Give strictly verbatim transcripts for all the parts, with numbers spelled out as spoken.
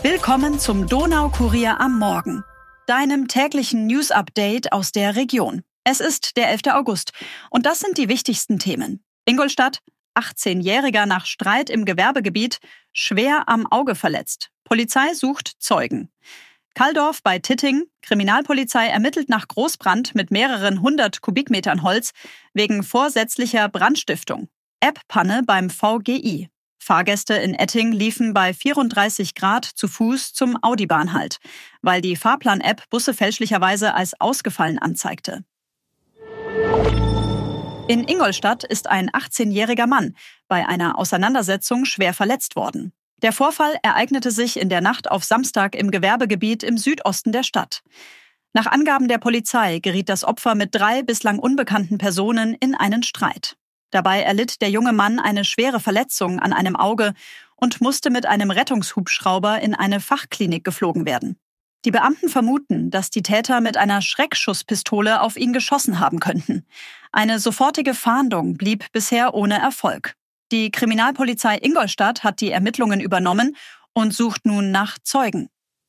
Willkommen zum Donaukurier am Morgen, deinem täglichen News-Update aus der Region. Es ist der elfter August und das sind die wichtigsten Themen. Ingolstadt, achtzehnjähriger nach Streit im Gewerbegebiet, schwer am Auge verletzt. Polizei sucht Zeugen. Kalldorf bei Titting, Kriminalpolizei ermittelt nach Großbrand mit mehreren hundert Kubikmetern Holz wegen vorsätzlicher Brandstiftung. App-Panne beim V G I. Fahrgäste in Etting liefen bei vierunddreißig Grad zu Fuß zum Audi-Bahnhalt, weil die Fahrplan-App Busse fälschlicherweise als ausgefallen anzeigte. In Ingolstadt ist ein achtzehnjähriger Mann bei einer Auseinandersetzung schwer verletzt worden. Der Vorfall ereignete sich in der Nacht auf Samstag im Gewerbegebiet im Südosten der Stadt. Nach Angaben der Polizei geriet das Opfer mit drei bislang unbekannten Personen in einen Streit. Dabei erlitt der junge Mann eine schwere Verletzung an einem Auge und musste mit einem Rettungshubschrauber in eine Fachklinik geflogen werden. Die Beamten vermuten, dass die Täter mit einer Schreckschusspistole auf ihn geschossen haben könnten. Eine sofortige Fahndung blieb bisher ohne Erfolg. Die Kriminalpolizei Ingolstadt hat die Ermittlungen übernommen und sucht nun nach Zeugen.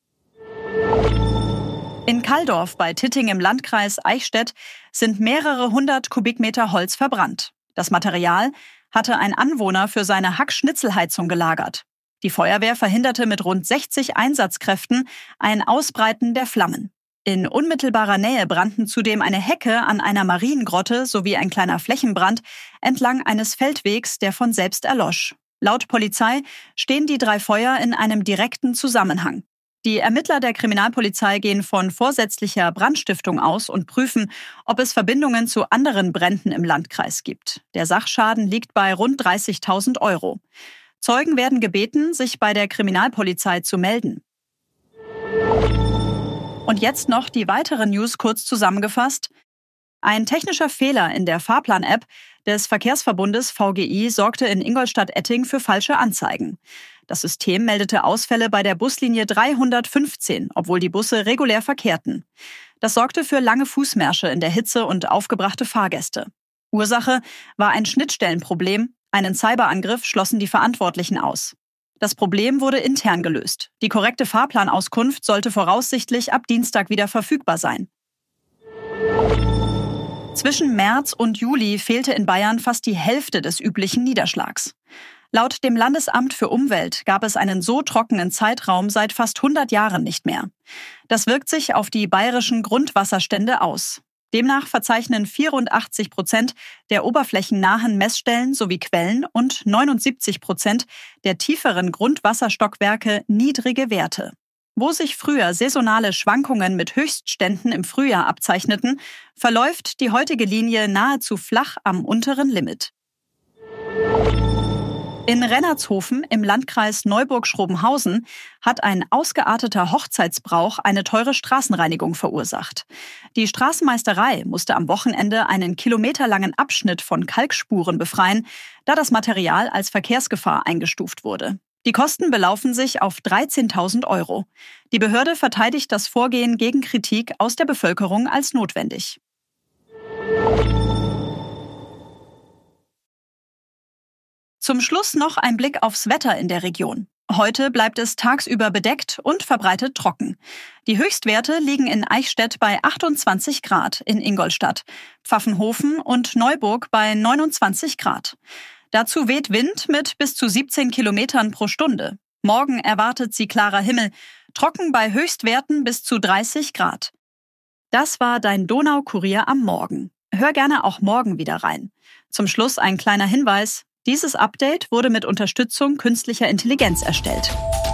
In Kalldorf bei Titting im Landkreis Eichstätt sind mehrere hundert Kubikmeter Holz verbrannt. Das Material hatte ein Anwohner für seine Hackschnitzelheizung gelagert. Die Feuerwehr verhinderte mit rund sechzig Einsatzkräften ein Ausbreiten der Flammen. In unmittelbarer Nähe brannten zudem eine Hecke an einer Mariengrotte sowie ein kleiner Flächenbrand entlang eines Feldwegs, der von selbst erlosch. Laut Polizei stehen die drei Feuer in einem direkten Zusammenhang. Die Ermittler der Kriminalpolizei gehen von vorsätzlicher Brandstiftung aus und prüfen, ob es Verbindungen zu anderen Bränden im Landkreis gibt. Der Sachschaden liegt bei rund dreißigtausend Euro. Zeugen werden gebeten, sich bei der Kriminalpolizei zu melden. Und jetzt noch die weiteren News kurz zusammengefasst. Ein technischer Fehler in der Fahrplan-App des Verkehrsverbundes V G I sorgte in Ingolstadt-Etting für falsche Anzeigen. Das System meldete Ausfälle bei der Buslinie dreihundertfünfzehn, obwohl die Busse regulär verkehrten. Das sorgte für lange Fußmärsche in der Hitze und aufgebrachte Fahrgäste. Ursache war ein Schnittstellenproblem. Einen Cyberangriff schlossen die Verantwortlichen aus. Das Problem wurde intern gelöst. Die korrekte Fahrplanauskunft sollte voraussichtlich ab Dienstag wieder verfügbar sein. Zwischen März und Juli fehlte in Bayern fast die Hälfte des üblichen Niederschlags. Laut dem Landesamt für Umwelt gab es einen so trockenen Zeitraum seit fast hundert Jahren nicht mehr. Das wirkt sich auf die bayerischen Grundwasserstände aus. Demnach verzeichnen vierundachtzig Prozent der oberflächennahen Messstellen sowie Quellen und neunundsiebzig Prozent der tieferen Grundwasserstockwerke niedrige Werte. Wo sich früher saisonale Schwankungen mit Höchstständen im Frühjahr abzeichneten, verläuft die heutige Linie nahezu flach am unteren Limit. In Rennertshofen im Landkreis Neuburg-Schrobenhausen hat ein ausgearteter Hochzeitsbrauch eine teure Straßenreinigung verursacht. Die Straßenmeisterei musste am Wochenende einen kilometerlangen Abschnitt von Kalkspuren befreien, da das Material als Verkehrsgefahr eingestuft wurde. Die Kosten belaufen sich auf dreizehntausend Euro. Die Behörde verteidigt das Vorgehen gegen Kritik aus der Bevölkerung als notwendig. Zum Schluss noch ein Blick aufs Wetter in der Region. Heute bleibt es tagsüber bedeckt und verbreitet trocken. Die Höchstwerte liegen in Eichstätt bei achtundzwanzig Grad, in Ingolstadt, Pfaffenhofen und Neuburg bei neunundzwanzig Grad. Dazu weht Wind mit bis zu siebzehn Kilometern pro Stunde. Morgen erwartet sie klarer Himmel, trocken bei Höchstwerten bis zu dreißig Grad. Das war dein Donaukurier am Morgen. Hör gerne auch morgen wieder rein. Zum Schluss ein kleiner Hinweis. Dieses Update wurde mit Unterstützung künstlicher Intelligenz erstellt.